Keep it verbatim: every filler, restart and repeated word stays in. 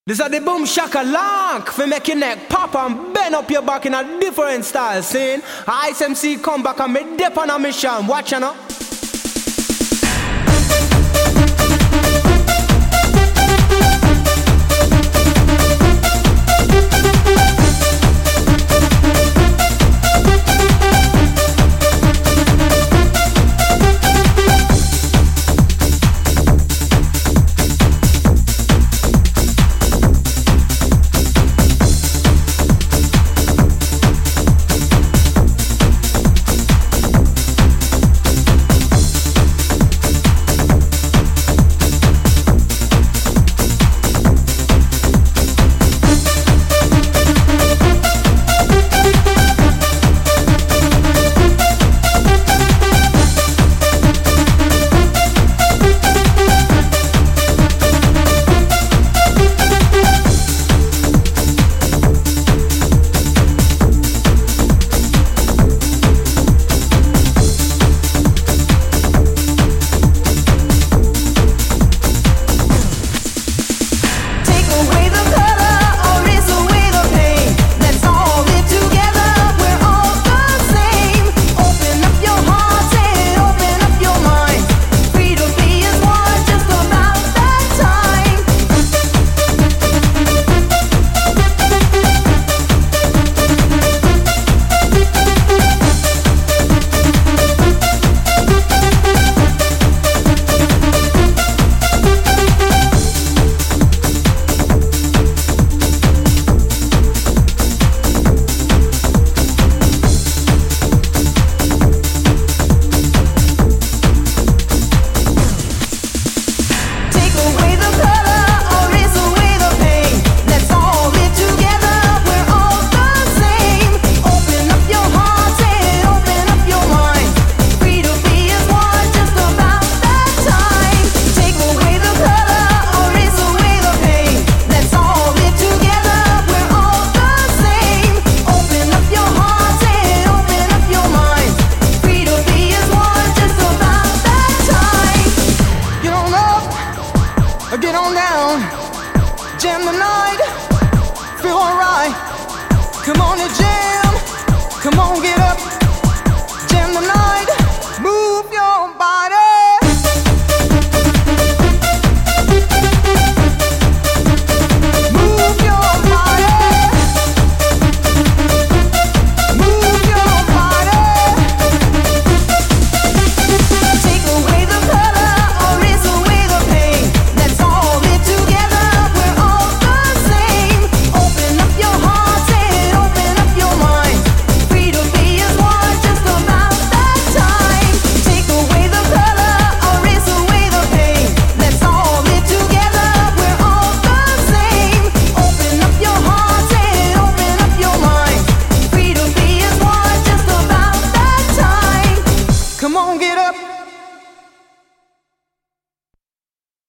This is the boom shaka lock for make your neck pop and bend up your back in a different style. Seeing Ice M C come back and me dip on a mission. Watch you now. Get on down, jam the night, feel alright. Come on and jam, come on, get